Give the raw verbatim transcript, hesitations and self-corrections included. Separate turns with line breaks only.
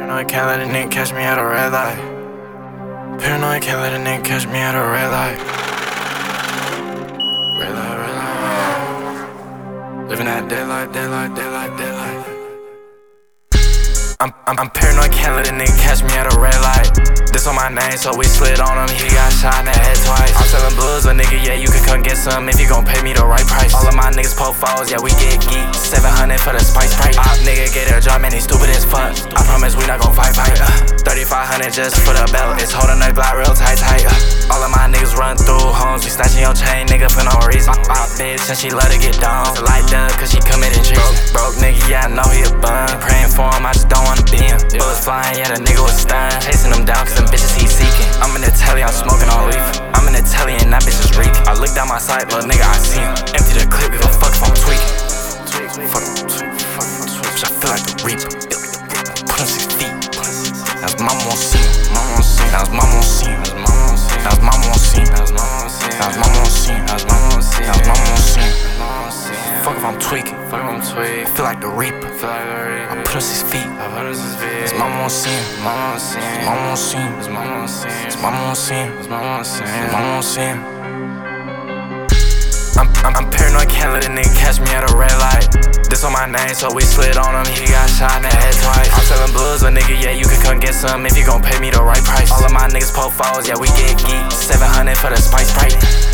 Paranoid, can't let a nigga catch me at a red light. Paranoid, can't let a nigga catch me at a red light. Red light, red light, red light. Living that daylight, daylight, daylight, daylight. I'm, I'm, I'm paranoid, can't let a nigga catch me at a red light. This on my name, so we slid on him, he got shot in the head twice. I'm selling blues, a nigga, yeah, you can come get some if you gon' pay me the right price. All of my niggas po foes, yeah, we get geek. seven hundred for the spice price. Op nigga get a job, man, he stupid as fuck. I promise we not gon' fight, fight. Uh, thirty-five hundred just for the belt, it's holding the Glock real tight, tight. Uh, all of my niggas run through homes, we snatching your chain, nigga, for no reason. Op bitch, and she love to get down. It's a light dub, cause she committed treason. Broke, broke nigga, yeah, I know he a bum. Praying for him, I just don't wanna be him. Yeah. Bullets flying, yeah, the nigga was stunned. Chasing them down, cause them bitches he seeking. I'm in the telly, I'm smoking on leaf. I'm in the telly, and that bitch is reeking. I look down my sight, little nigga, I see him. Empty the clip, give a fuck if I'm tweaking. Fuck, fuck, fuck, I feel like the Reaper. Put him six feet. Now his mama won't see him. Now his mama won't see him. Now his mama won't see him. Now his mama won't see him. Now his mama won't see him. Now his mama won't see him. Fuck if I'm tweaking. Fuck if I'm tweaking. Feel like the Reaper. I put him six feet. His mama won't see him. His mama won't see him. His mama won't see him. His mama won't see him. His mama won't see him. His mama won't see him. I'm, I'm, I'm paranoid, can't let a nigga catch me at a red light. This on my name, so we slid on him, he got shot in the head twice. I'm selling blues, a nigga, yeah, you can come get some if you gon' pay me the right price. All of my niggas po foes, yeah, we get geek. seven hundred for the spice price.